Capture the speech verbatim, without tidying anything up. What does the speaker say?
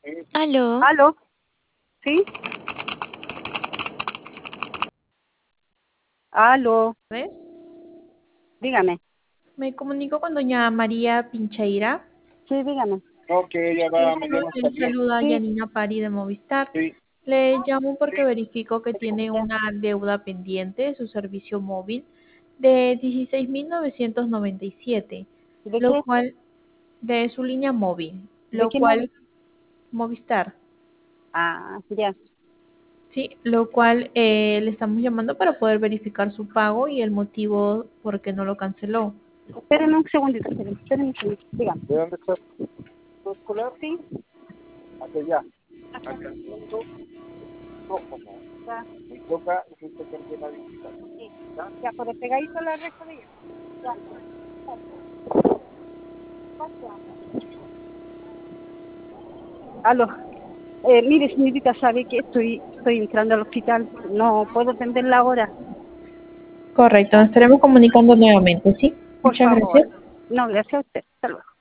¿Aló? ¿Aló? ¿Sí? ¿Aló? ¿Ves? Dígame. Me comunico con doña María Pincheira. Sí, dígame. Ok, ya va, me llamo Le también. saluda Sí. Yanina Pari de Movistar. Sí. Le llamo porque verifico que tiene una deuda pendiente de su servicio móvil de dieciséis mil novecientos noventa y siete, ¿De lo qué? cual de su línea móvil, ¿De lo qué cual móvil? Movistar, Ah, ya. sí, lo cual eh, le estamos llamando para poder verificar su pago y el motivo por qué no lo canceló. Espérenme un segundito, espérenme, espérenme un segundito. Dígame. ¿De dónde está tu escolar? Sí. Hacia allá. Hacia el punto, no como. Ya, Me toca, es usted que tiene la visita. sí. Ya, por el pegadito a la reja de ella. Ya. Aló. Eh, mire, señorita, sabe que estoy, estoy entrando al hospital. No puedo atenderla ahora. Correcto, nos estaremos comunicando nuevamente, ¿sí? Por Muchas favor. gracias. No, gracias a usted. Hasta luego.